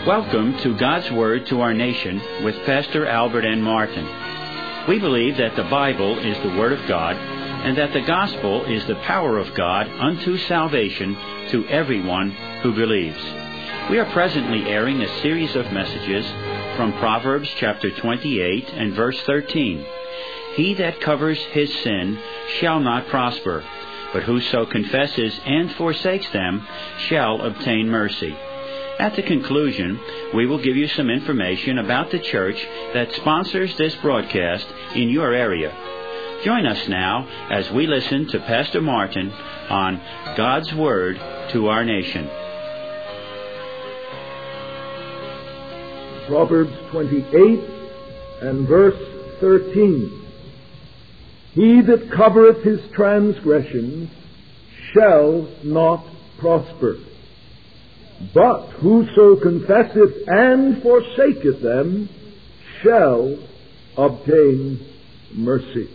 Welcome to God's Word to Our Nation with Pastor Albert N. Martin. We believe that the Bible is the Word of God and that the Gospel is the power of God unto salvation to everyone who believes. We are presently airing a series of messages from Proverbs chapter 28 and verse 13. He that covers his sin shall not prosper, but whoso confesses and forsakes them shall obtain mercy. At the conclusion, we will give you some information about the church that sponsors this broadcast in your area. Join us now as we listen to Pastor Martin on God's Word to Our Nation. Proverbs 28 and verse 13. He that covereth his transgressions shall not prosper, but whoso confesseth and forsaketh them shall obtain mercy.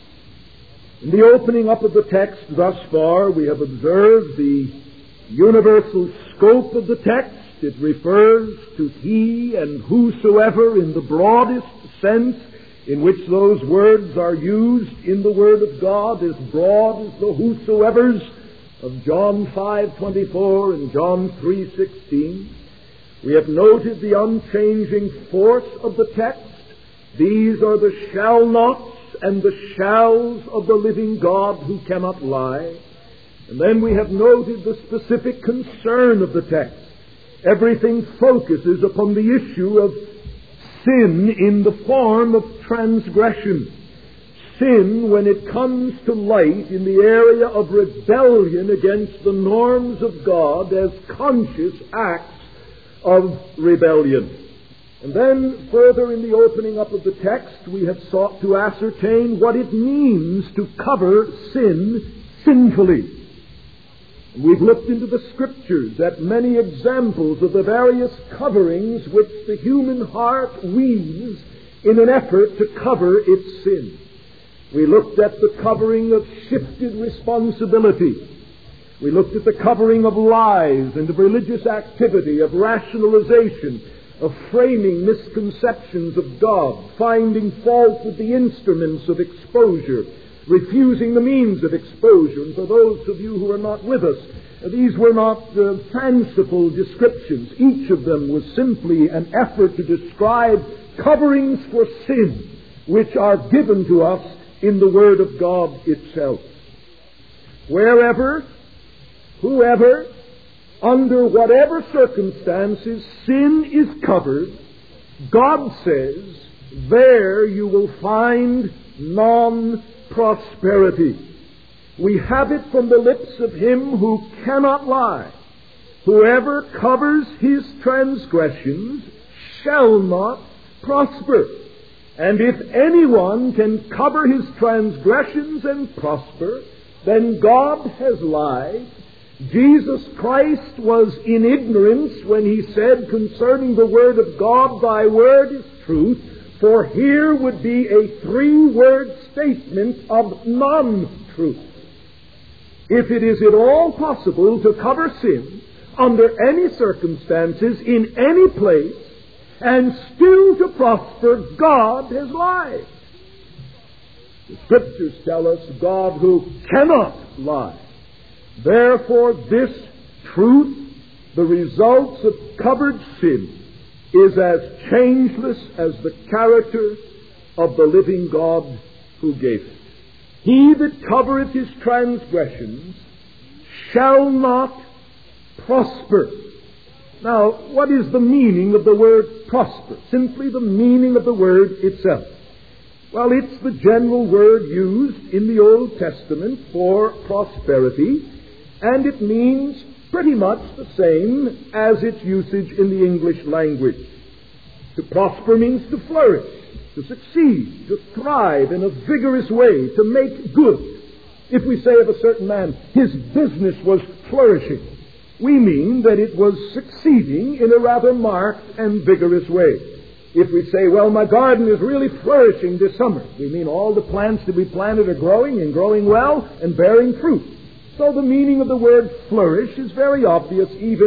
In the opening up of the text thus far, we have observed the universal scope of the text. It refers to he and whosoever in the broadest sense in which those words are used in the Word of God, as broad as the whosoevers of John 5:24 and John 3:16. We have noted the unchanging force of the text. These are the shall nots and the shalls of the living God who cannot lie. And then we have noted the specific concern of the text. Everything focuses upon the issue of sin in the form of transgression. Sin, when it comes to light in the area of rebellion against the norms of God as conscious acts of rebellion. And then further in the opening up of the text, we have sought to ascertain what it means to cover sin sinfully. We've looked into the Scriptures at many examples of the various coverings which the human heart weaves in an effort to cover its sin. We looked at the covering of shifted responsibility. We looked at the covering of lies and of religious activity, of rationalization, of framing misconceptions of God, finding fault with the instruments of exposure, refusing the means of exposure. And for those of you who are not with us, these were not fanciful descriptions. Each of them was simply an effort to describe coverings for sin which are given to us in the Word of God itself. Wherever, whoever, under whatever circumstances sin is covered, God says, there you will find non-prosperity. We have it from the lips of him who cannot lie. Whoever covers his transgressions shall not prosper. And if anyone can cover his transgressions and prosper, then God has lied. Jesus Christ was in ignorance when he said concerning the Word of God, thy word is truth, for here would be a three-word statement of non-truth. If it is at all possible to cover sin under any circumstances, in any place, and still to prosper, God has lied. The Scriptures tell us God who cannot lie. Therefore, this truth, the results of covered sin, is as changeless as the character of the living God who gave it. He that covereth his transgressions shall not prosper. Now, what is the meaning of the word prosper? Simply the meaning of the word itself. Well, it's the general word used in the Old Testament for prosperity, and it means pretty much the same as its usage in the English language. To prosper means to flourish, to succeed, to thrive in a vigorous way, to make good. If we say of a certain man, his business was flourishing, we mean that it was succeeding in a rather marked and vigorous way. If we say, well, my garden is really flourishing this summer, we mean all the plants that we planted are growing and growing well and bearing fruit. So the meaning of the word flourish is very obvious even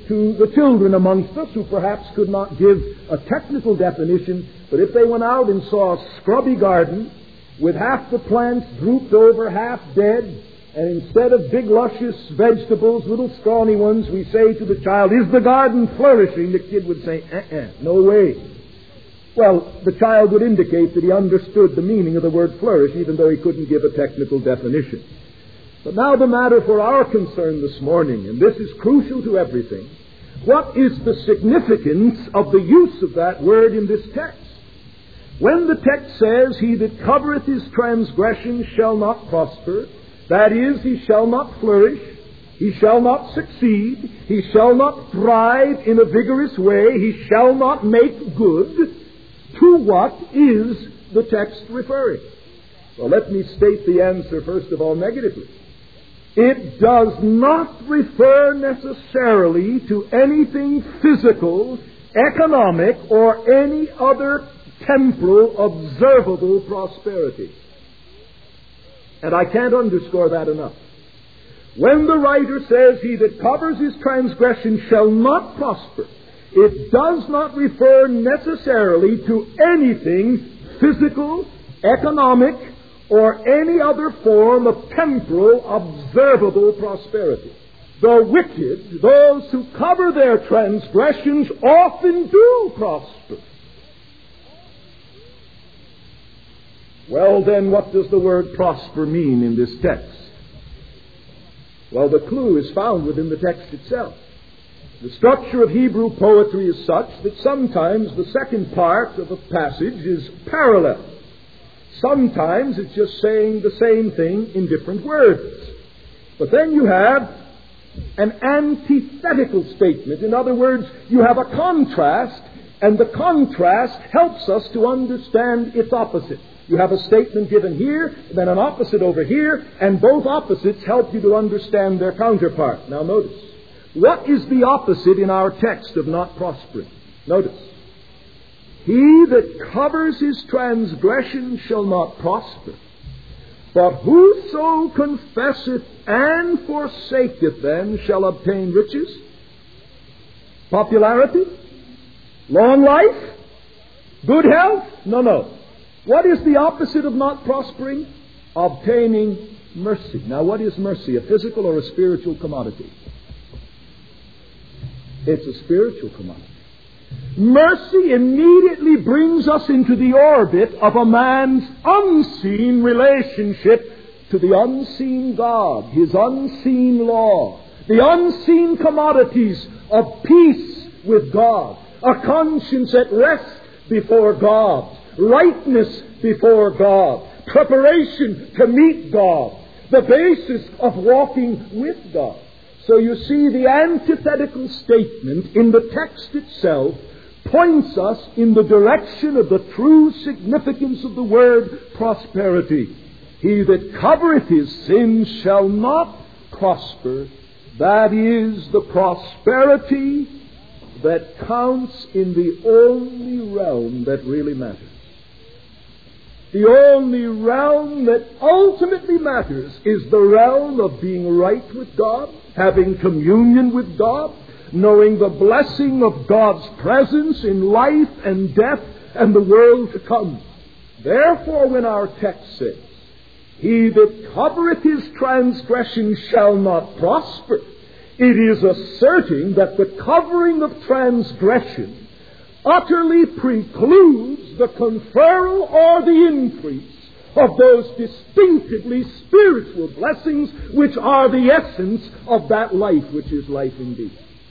to the children amongst us who perhaps could not give a technical definition, but if they went out and saw a scrubby garden with half the plants drooped over, half dead, and instead of big luscious vegetables, little scrawny ones, we say to the child, "Is the garden flourishing?" The kid would say, "No way." Well, the child would indicate that he understood the meaning of the word flourish, even though he couldn't give a technical definition. But now the matter for our concern this morning, and this is crucial to everything, what is the significance of the use of that word in this text? When the text says, "He that covereth his transgression shall not prosper," that is, he shall not flourish, he shall not succeed, he shall not thrive in a vigorous way, he shall not make good, to what is the text referring? Well, let me state the answer first of all negatively. It does not refer necessarily to anything physical, economic, or any other temporal, observable prosperity. And I can't underscore that enough. When the writer says, "He that covers his transgression shall not prosper," it does not refer necessarily to anything physical, economic, or any other form of temporal, observable prosperity. The wicked, those who cover their transgressions, often do prosper. Well, then, what does the word prosper mean in this text? Well, the clue is found within the text itself. The structure of Hebrew poetry is such that sometimes the second part of a passage is parallel. Sometimes it's just saying the same thing in different words. But then you have an antithetical statement. In other words, you have a contrast, and the contrast helps us to understand its opposite. You have a statement given here, then an opposite over here, and both opposites help you to understand their counterpart. Now notice, what is the opposite in our text of not prospering? Notice. "He that covers his transgression shall not prosper, but whoso confesseth and forsaketh them shall obtain riches." Popularity? Long life? Good health? No. What is the opposite of not prospering? Obtaining mercy. Now, what is mercy? A physical or a spiritual commodity? It's a spiritual commodity. Mercy immediately brings us into the orbit of a man's unseen relationship to the unseen God, his unseen law, the unseen commodities of peace with God, a conscience at rest before God, rightness before God, preparation to meet God, the basis of walking with God. So you see, the antithetical statement in the text itself points us in the direction of the true significance of the word prosperity. "He that covereth his sins shall not prosper." That is the prosperity that counts in the only realm that really matters. The only realm that ultimately matters is the realm of being right with God, having communion with God, knowing the blessing of God's presence in life and death and the world to come. Therefore, when our text says, "He that covereth his transgression shall not prosper," it is asserting that the covering of transgression utterly precludes the conferral or the increase of those distinctively spiritual blessings which are the essence of that life which is life indeed.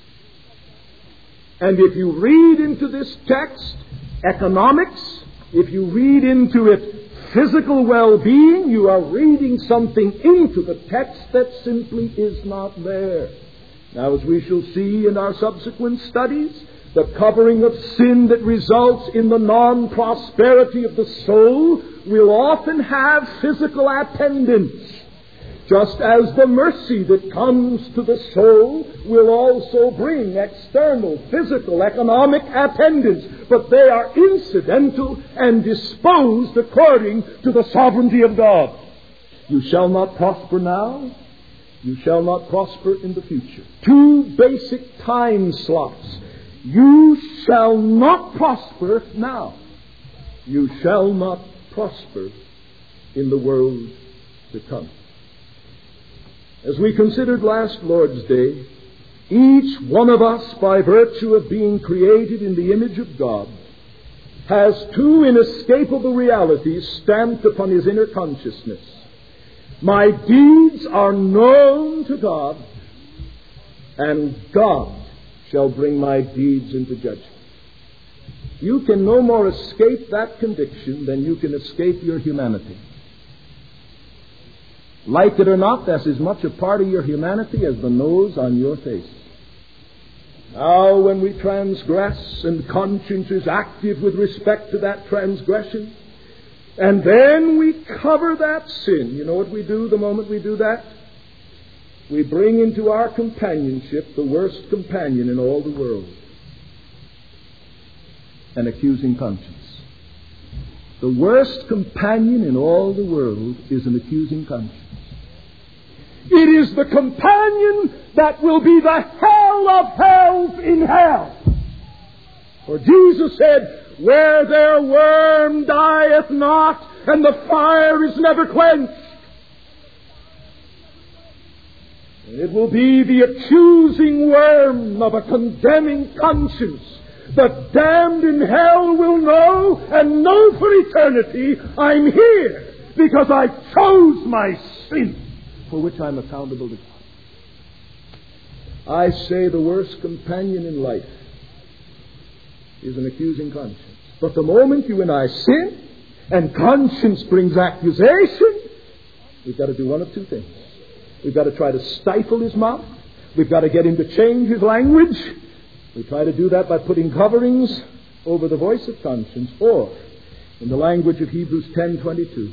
And if you read into this text economics, if you read into it physical well-being, you are reading something into the text that simply is not there. Now, as we shall see in our subsequent studies, the covering of sin that results in the non-prosperity of the soul will often have physical attendants, just as the mercy that comes to the soul will also bring external, physical, economic attendants, but they are incidental and disposed according to the sovereignty of God. You shall not prosper now. You shall not prosper in the future. Two basic time slots. You shall not prosper now. You shall not prosper in the world to come. As we considered last Lord's Day, each one of us, by virtue of being created in the image of God, has two inescapable realities stamped upon his inner consciousness. My deeds are known to God, and God shall bring my deeds into judgment. You can no more escape that conviction than you can escape your humanity. Like it or not, that's as much a part of your humanity as the nose on your face. Now, when we transgress and conscience is active with respect to that transgression, and then we cover that sin, you know what we do the moment we do that? We bring into our companionship the worst companion in all the world, an accusing conscience. The worst companion in all the world is an accusing conscience. It is the companion that will be the hell of hells in hell. For Jesus said, where their worm dieth not, and the fire is never quenched. And it will be the accusing worm of a condemning conscience. The damned in hell will know and know for eternity, I'm here because I chose my sin, for which I'm accountable to God. I say the worst companion in life is an accusing conscience. But the moment you and I sin, and conscience brings accusation, we've got to do one of two things. We've got to try to stifle his mouth. We've got to get him to change his language. We try to do that by putting coverings over the voice of conscience. Or, in the language of Hebrews 10:22,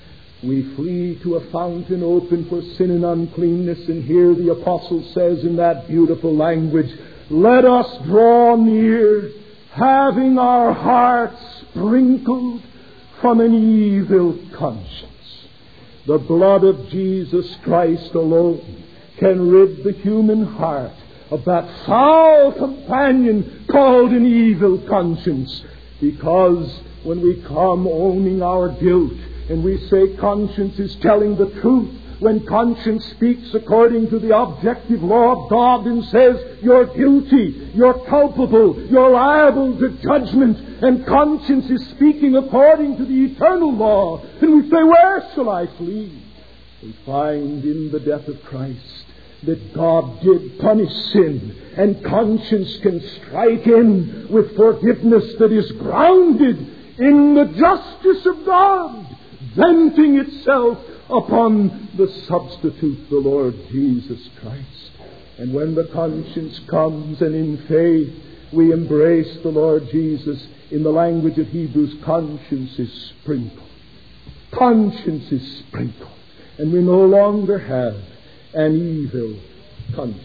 we flee to a fountain open for sin and uncleanness. And here the apostle says in that beautiful language, let us draw near, having our hearts sprinkled from an evil conscience. The blood of Jesus Christ alone can rid the human heart of that foul companion called an evil conscience. Because when we come owning our guilt, and we say conscience is telling the truth, when conscience speaks according to the objective law of God and says you're guilty, you're culpable, you're liable to judgment, and conscience is speaking according to the eternal law, and we say, where shall I flee? We find in the death of Christ that God did punish sin, and conscience can strike in with forgiveness that is grounded in the justice of God, venting itself upon the substitute, the Lord Jesus Christ. And when the conscience comes and in faith we embrace the Lord Jesus, in the language of Hebrews, conscience is sprinkled. Conscience is sprinkled. And we no longer have an evil conscience.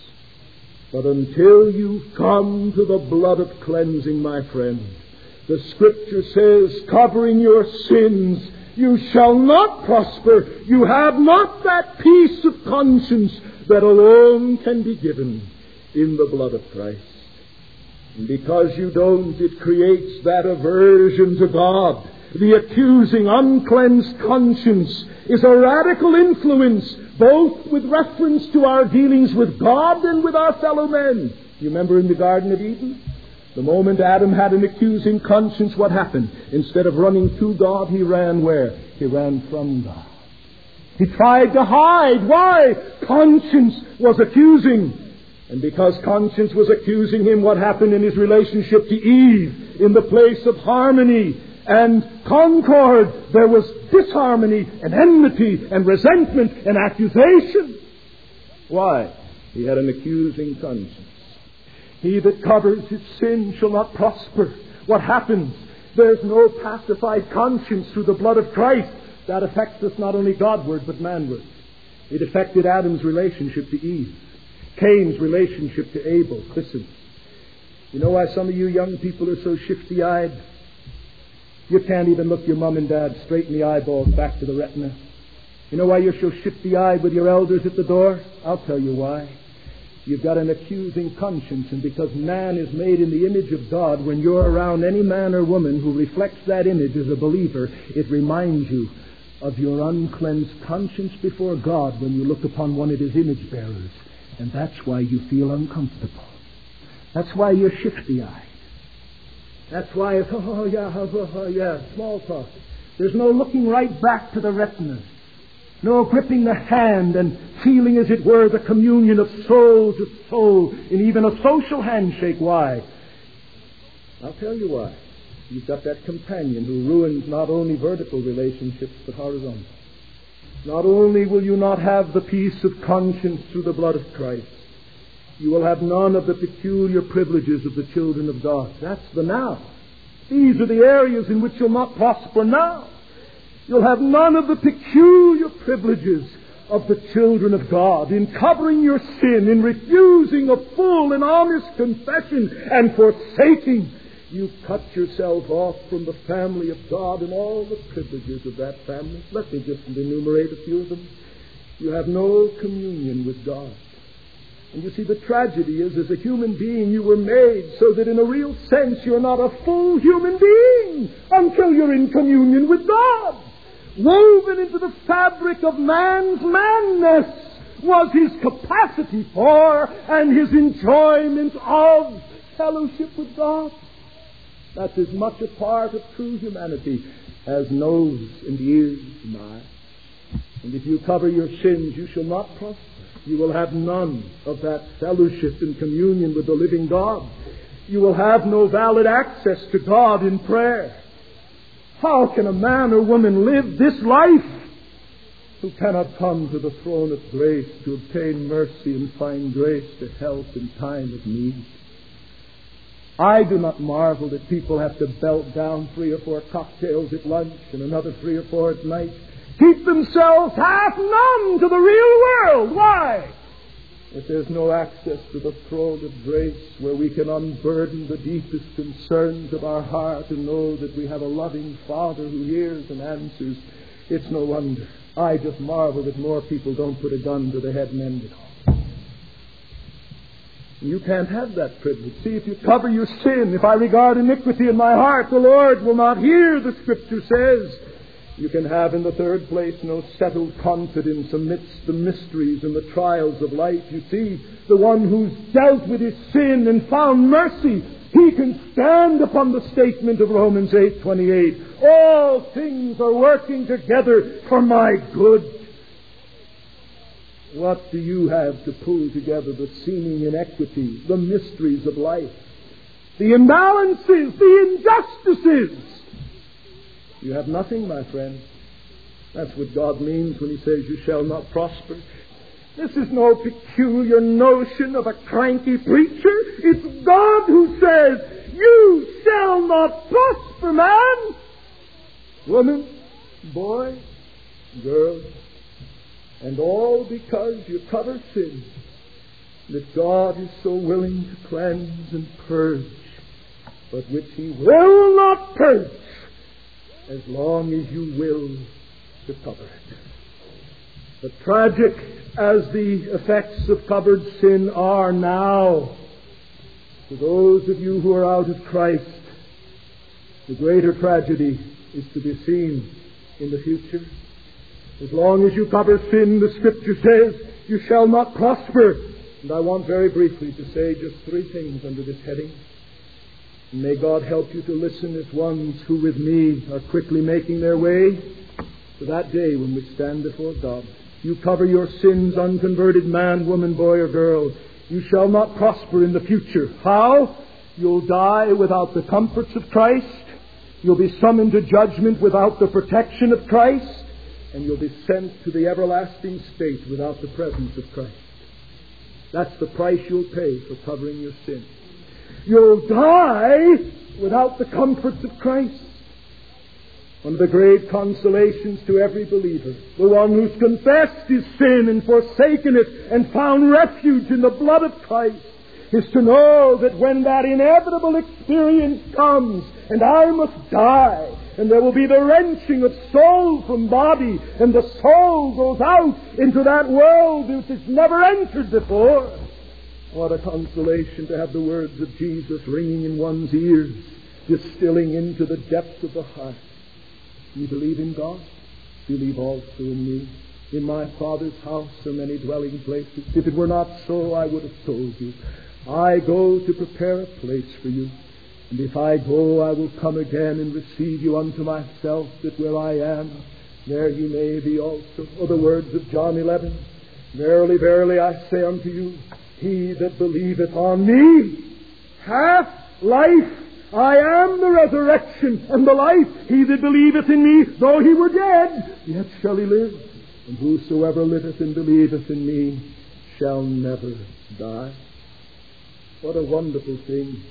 But until you come to the blood of cleansing, my friend, the Scripture says, covering your sins, you shall not prosper. You have not that peace of conscience that alone can be given in the blood of Christ. And because you don't, it creates that aversion to God. The accusing, uncleansed conscience is a radical influence, both with reference to our dealings with God and with our fellow men. You remember in the Garden of Eden? The moment Adam had an accusing conscience, what happened? Instead of running to God, he ran where? He ran from God. He tried to hide. Why? Conscience was accusing. And because conscience was accusing him, what happened in his relationship to Eve? In the place of harmony and concord, there was disharmony and enmity and resentment and accusation. Why? He had an accusing conscience. He that covers his sin shall not prosper. What happens? There's no pacified conscience through the blood of Christ. That affects us not only Godward but manward. It affected Adam's relationship to Eve, Cain's relationship to Abel. Listen, you know why some of you young people are so shifty-eyed? You can't even look your mom and dad straight in the eyeballs back to the retina. You know why you're so shifty-eyed with your elders at the door? I'll tell you why. You've got an accusing conscience, and because man is made in the image of God, when you're around any man or woman who reflects that image as a believer, it reminds you of your uncleansed conscience before God when you look upon one of His image bearers. And that's why you feel uncomfortable. That's why you're shifty-eyed. That's why it's, small talk. There's no looking right back to the retinas. No gripping the hand and feeling, as it were, the communion of soul to soul in even a social handshake. Why? I'll tell you why. You've got that companion who ruins not only vertical relationships but horizontal. Not only will you not have the peace of conscience through the blood of Christ, you will have none of the peculiar privileges of the children of God. That's the now. These are the areas in which you'll not prosper now. You'll have none of the peculiar privileges of the children of God in covering your sin, in refusing a full and honest confession, and forsaking. You cut yourself off from the family of God and all the privileges of that family. Let me just enumerate a few of them. You have no communion with God. And you see, the tragedy is, as a human being, you were made so that in a real sense you're not a full human being until you're in communion with God. Woven into the fabric of man's manness was his capacity for and his enjoyment of fellowship with God. That's as much a part of true humanity as nose and ears and eye. And if you cover your sins, you shall not prosper. You will have none of that fellowship and communion with the living God. You will have no valid access to God in prayer. How can a man or woman live this life who cannot come to the throne of grace to obtain mercy and find grace to help in time of need? I do not marvel that people have to belt down 3 or 4 cocktails at lunch and another 3 or 4 at night. Keep themselves half numb to the real world. Why? If there's no access to the throne of grace where we can unburden the deepest concerns of our heart and know that we have a loving Father who hears and answers, it's no wonder. I just marvel that more people don't put a gun to the head and end it all. You can't have that privilege. See, if you cover your sin, if I regard iniquity in my heart, the Lord will not hear, the Scripture says. You can have, in the third place, no settled confidence amidst the mysteries and the trials of life. You see, the one who's dealt with his sin and found mercy, he can stand upon the statement of Romans 8:28. All things are working together for my good. What do you have to pull together the seeming inequities, the mysteries of life, the imbalances, the injustices? You have nothing, my friend. That's what God means when He says you shall not prosper. This is no peculiar notion of a cranky preacher. It's God who says, you shall not prosper, man, woman, boy, girl. And all because you cover sin that God is so willing to cleanse and purge, but which He will not purge as long as you will to cover it. But tragic as the effects of covered sin are now, to those of you who are out of Christ, the greater tragedy is to be seen in the future. As long as you cover sin, the Scripture says, you shall not prosper. And I want very briefly to say just 3 things under this heading. And may God help you to listen as ones who with me are quickly making their way to that day when we stand before God. You cover your sins, unconverted man, woman, boy, or girl. You shall not prosper in the future. How? You'll die without the comforts of Christ. You'll be summoned to judgment without the protection of Christ. And you'll be sent to the everlasting state without the presence of Christ. That's the price you'll pay for covering your sin. You'll die without the comforts of Christ. One of the great consolations to every believer, the one who's confessed his sin and forsaken it and found refuge in the blood of Christ, is to know that when that inevitable experience comes and I must die And there will be the wrenching of soul from body, and the soul goes out into that world which it's never entered before. What a consolation to have the words of Jesus ringing in one's ears, distilling into the depths of the heart. You believe in God? Believe also in me. In my Father's house are many dwelling places. If it were not so, I would have told you. I go to prepare a place for you. And if I go, I will come again and receive you unto myself, that where I am, there ye may be also. Or the words of John 11. Verily, verily, I say unto you, he that believeth on me hath life. I am the resurrection and the life. He that believeth in me, though he were dead, yet shall he live. And whosoever liveth and believeth in me shall never die. What a wonderful thing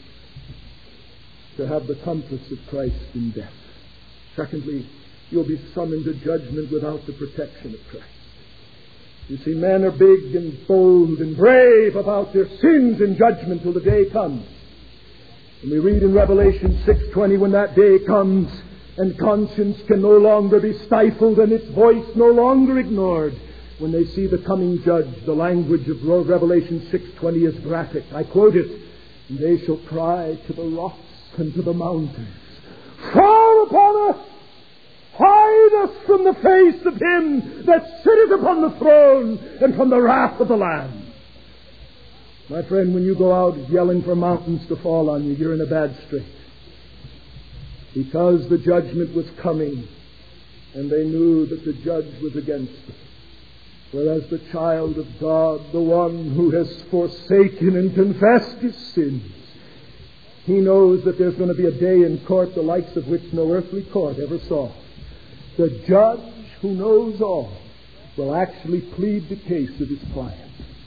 to have the comforts of Christ in death. Secondly, you'll be summoned to judgment without the protection of Christ. You see, men are big and bold and brave about their sins in judgment till the day comes. And we read in Revelation 6:20, when that day comes and conscience can no longer be stifled and its voice no longer ignored, when they see the coming judge, the language of Revelation 6:20 is graphic. I quote it, and they shall cry to the rocks and to the mountains, fall upon us, hide us from the face of him that sitteth upon the throne and from the wrath of the Lamb. My friend, when you go out yelling for mountains to fall on you, you're in a bad strait. Because the judgment was coming, and they knew that the judge was against them. Whereas the child of God, the one who has forsaken and confessed his sins, he knows that there's going to be a day in court the likes of which no earthly court ever saw. The judge who knows all will actually plead the case of his client.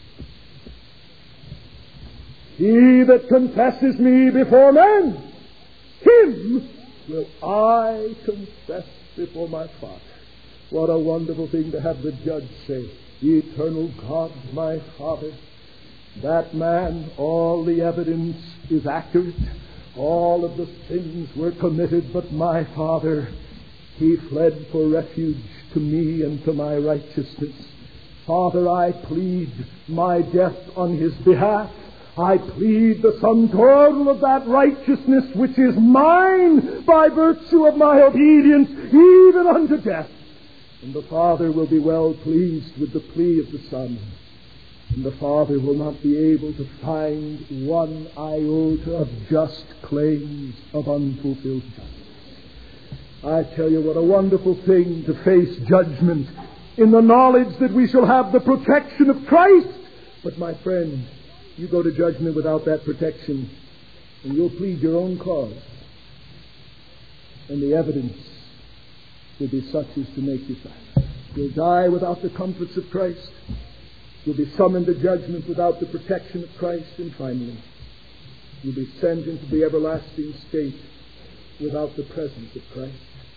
He that confesses me before men, him will I confess before my Father. What a wonderful thing to have the judge say, Eternal God, my Father, that man, all the evidence is accurate. All of the sins were committed, but my Father, he fled for refuge to me and to my righteousness. Father, I plead my death on his behalf. I plead the sum total of that righteousness which is mine by virtue of my obedience, even unto death. And the Father will be well pleased with the plea of the Son. And the Father will not be able to find one iota of just claims of unfulfilled justice. I tell you, what a wonderful thing to face judgment in the knowledge that we shall have the protection of Christ. But my friend, you go to judgment without that protection, and you'll plead your own cause. And the evidence will be such as to make you silent. You'll die without the comforts of Christ. You'll be summoned to judgment without the protection of Christ. And finally, you'll be sent into the everlasting state without the presence of Christ.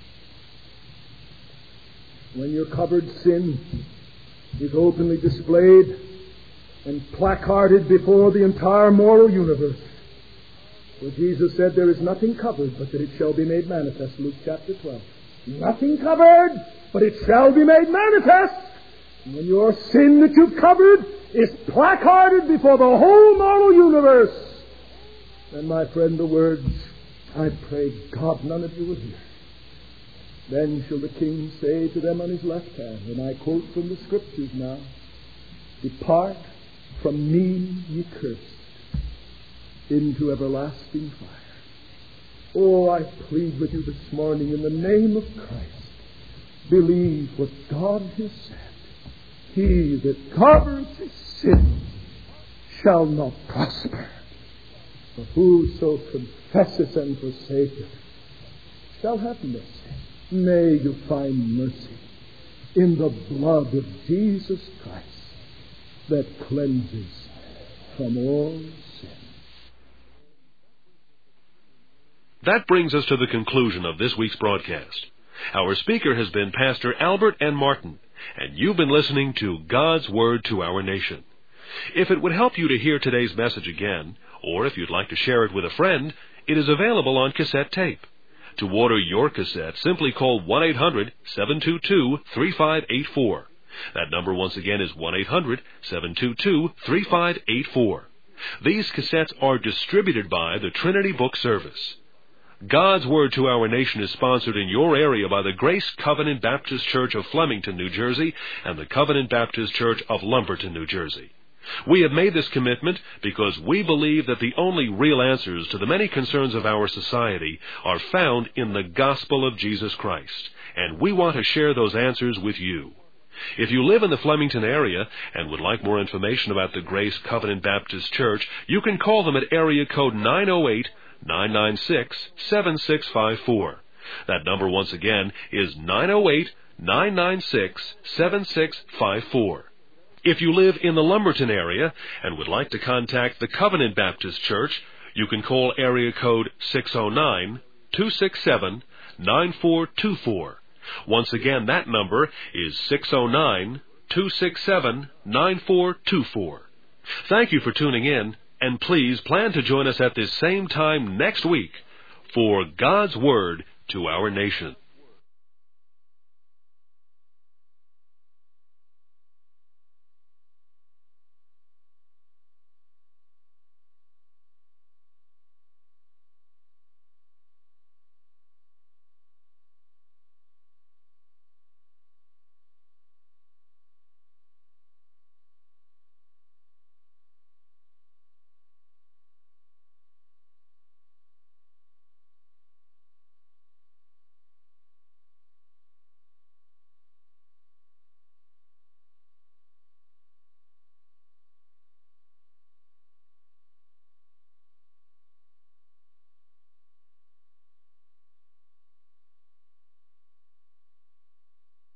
When your covered sin is openly displayed and placarded before the entire moral universe, for Jesus said, there is nothing covered but that it shall be made manifest. Luke chapter 12. Nothing covered, but it shall be made manifest. And when your sin that you've covered is placarded before the whole moral universe, then, my friend, the words, I pray God none of you will hear. Then shall the King say to them on his left hand, and I quote from the Scriptures now, depart from me, ye cursed, into everlasting fire. Oh, I plead with you this morning in the name of Christ, believe what God has said. He that covers his sin shall not prosper. For whoso confesseth and forsaketh shall have mercy. May you find mercy in the blood of Jesus Christ that cleanses from all sin. That brings us to the conclusion of this week's broadcast. Our speaker has been Pastor Albert N. Martin, and you've been listening to God's Word to Our Nation. If it would help you to hear today's message again, or if you'd like to share it with a friend, it is available on cassette tape. To order your cassette, simply call 1-800-722-3584. That number once again is 1-800-722-3584. These cassettes are distributed by the Trinity Book Service. God's Word to Our Nation is sponsored in your area by the Grace Covenant Baptist Church of Flemington, New Jersey, and the Covenant Baptist Church of Lumberton, New Jersey. We have made this commitment because we believe that the only real answers to the many concerns of our society are found in the gospel of Jesus Christ, and we want to share those answers with you. If you live in the Flemington area and would like more information about the Grace Covenant Baptist Church, you can call them at area code 908-996-7654. That number once again is 908-996-7654. If you live in the Lumberton area and would like to contact the Covenant Baptist Church, you can call area code 609-267-9424. Once again, that number is 609-267-9424. Thank you for tuning in, and please plan to join us at this same time next week for God's Word to Our Nation.